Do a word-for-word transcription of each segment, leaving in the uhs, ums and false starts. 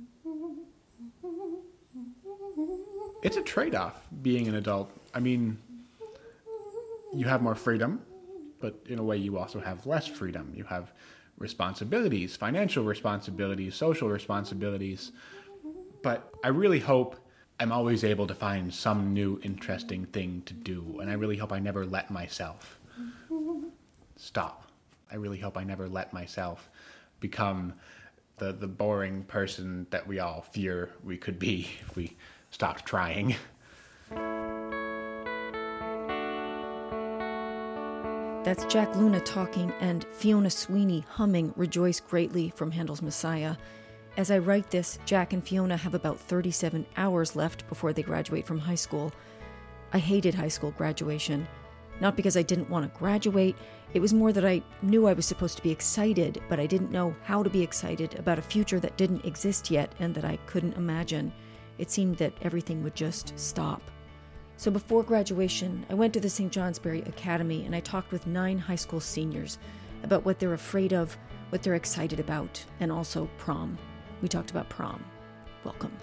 It's a trade-off being an adult. I mean, you have more freedom, but in a way you also have less freedom. You have responsibilities, financial responsibilities, social responsibilities. But I really hope I'm always able to find some new interesting thing to do. And I really hope I never let myself stop. I really hope I never let myself become the, the boring person that we all fear we could be if we stopped trying. That's Jack Luna talking and Fiona Sweeney humming Rejoice Greatly from Handel's Messiah. As I write this, Jack and Fiona have about thirty-seven hours left before they graduate from high school. I hated high school graduation. Not because I didn't want to graduate, it was more that I knew I was supposed to be excited, but I didn't know how to be excited about a future that didn't exist yet and that I couldn't imagine. It seemed that everything would just stop. So before graduation, I went to the Saint Johnsbury Academy and I talked with nine high school seniors about what they're afraid of, what they're excited about, and also prom. We talked about prom. Welcome.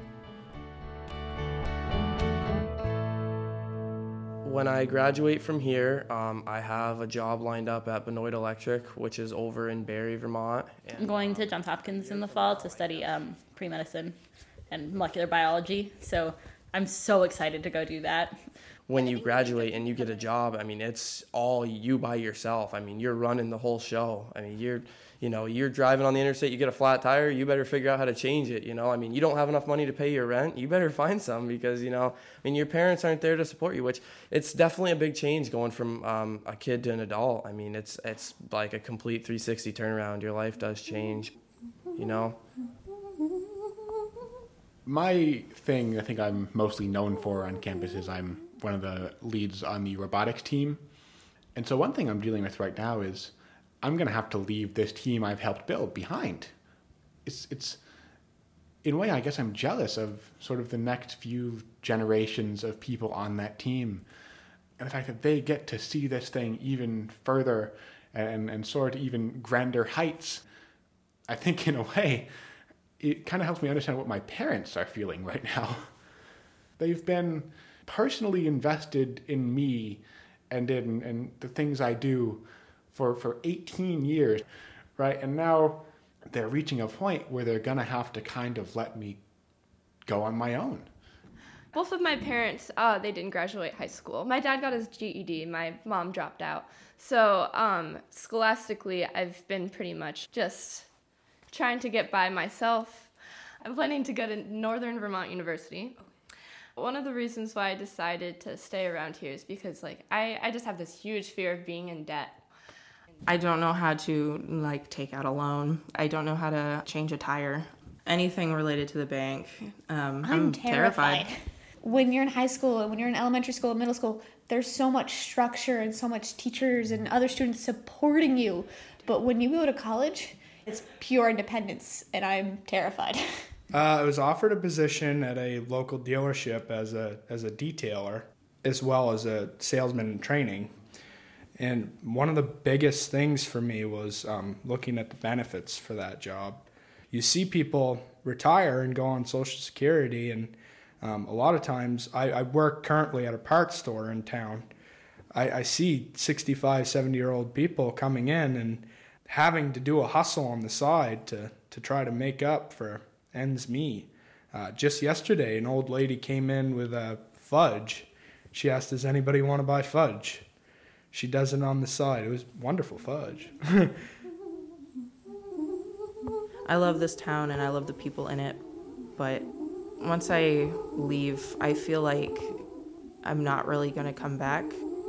When I graduate from here, um, I have a job lined up at Benoit Electric, which is over in Barrie, Vermont. And I'm going to Johns Hopkins in the fall to study um, pre-medicine and molecular biology. So I'm so excited to go do that. When you graduate and you get a job, I mean, it's all you by yourself. I mean, you're running the whole show. I mean, you're, you know, you're driving on the interstate, you get a flat tire, you better figure out how to change it, you know. I mean, you don't have enough money to pay your rent, you better find some because, you know, I mean, your parents aren't there to support you, which it's definitely a big change going from um, a kid to an adult. I mean, it's it's like a complete three sixty turnaround. Your life does change, you know. My thing I think I'm mostly known for on campus is I'm one of the leads on the robotics team. And so one thing I'm dealing with right now is I'm going to have to leave this team I've helped build behind. It's, it's in a way, I guess I'm jealous of sort of the next few generations of people on that team. And the fact that they get to see this thing even further and, and soar to even grander heights. I think in a way, it kind of helps me understand what my parents are feeling right now. They've been personally invested in me and in and the things I do for, for eighteen years, right? And now they're reaching a point where they're going to have to kind of let me go on my own. Both of my parents, uh, they didn't graduate high school. My dad got his G E D, my mom dropped out. So um, scholastically, I've been pretty much just trying to get by myself. I'm planning to go to Northern Vermont University. One of the reasons why I decided to stay around here is because like I, I just have this huge fear of being in debt. I don't know how to like take out a loan. I don't know how to change a tire. Anything related to the bank. Um, I'm, I'm terrified. terrified. When you're in high school, when you're in elementary school, middle school, there's so much structure and so much teachers and other students supporting you. But when you go to college, it's pure independence, and I'm terrified. Uh, I was offered a position at a local dealership as a as a detailer, as well as a salesman in training. And one of the biggest things for me was um, looking at the benefits for that job. You see people retire and go on Social Security, and um, a lot of times, I, I work currently at a parts store in town. I, I see sixty-five, seventy-year-old people coming in and having to do a hustle on the side to, to try to make up for ends meet. Uh, just yesterday, an old lady came in with a fudge. She asked, does anybody want to buy fudge? She does it on the side. It was wonderful fudge. I love this town and I love the people in it, but once I leave, I feel like I'm not really going to come back.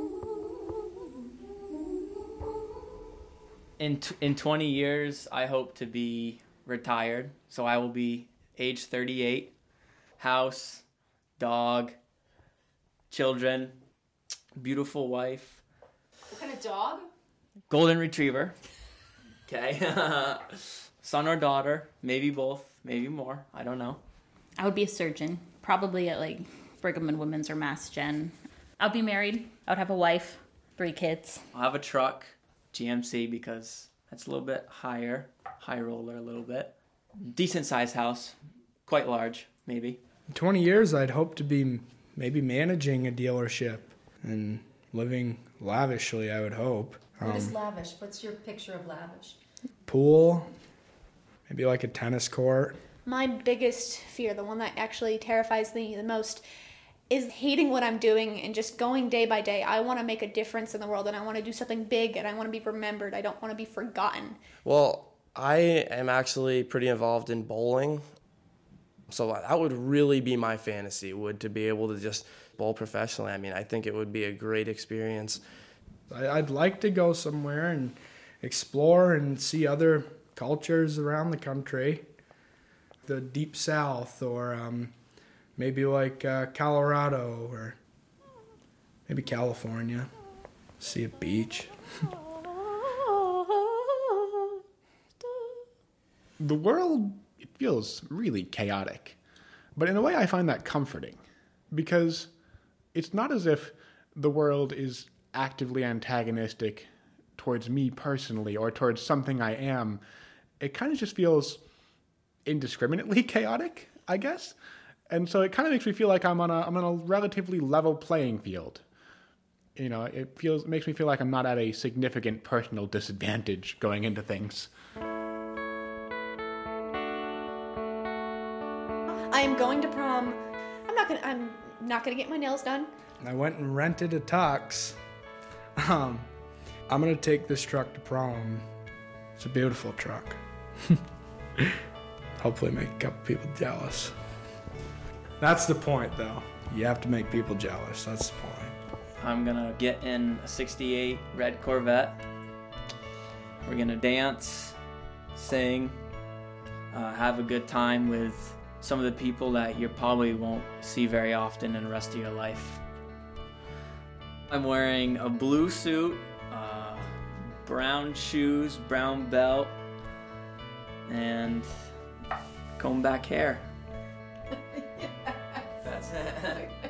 In t- in twenty years, I hope to be retired. So I will be age thirty-eight, house, dog, children, beautiful wife. What kind of dog? Golden retriever. Okay. Son or daughter, maybe both, maybe more. I don't know. I would be a surgeon, probably at like Brigham and Women's or Mass Gen. I'd be married. I would have a wife, three kids. I'll have a truck. G M C because that's a little bit higher, high roller a little bit. Decent sized house, quite large, maybe. In twenty years, I'd hope to be maybe managing a dealership and living lavishly, I would hope. What is Um, lavish? What's your picture of lavish? pool, maybe like a tennis court. My biggest fear, the one that actually terrifies me the most, is hating what I'm doing and just going day by day. I want to make a difference in the world, and I want to do something big, and I want to be remembered. I don't want to be forgotten. Well, I am actually pretty involved in bowling. So that would really be my fantasy, would to be able to just bowl professionally. I mean, I think it would be a great experience. I- I'd like to go somewhere and explore and see other cultures around the country. The Deep South, or um, maybe like uh, Colorado, or maybe California. See a beach. The world, it feels really chaotic. But in a way, I find that comforting. Because it's not as if the world is actively antagonistic towards me personally or towards something I am. It kind of just feels indiscriminately chaotic, I guess. And so it kind of makes me feel like I'm on a I'm on a relatively level playing field. You know, it feels it makes me feel like I'm not at a significant personal disadvantage going into things. I am going to prom. I'm not gonna. I'm not gonna get my nails done. I went and rented a tux. Um, I'm gonna take this truck to prom. It's a beautiful truck. Hopefully make a couple people jealous. That's the point, though. You have to make people jealous. That's the point. I'm gonna get in a sixty-eight red Corvette. We're gonna dance, sing, uh, have a good time with some of the people that you probably won't see very often in the rest of your life. I'm wearing a blue suit, uh, brown shoes, brown belt, and comb back hair. That's it.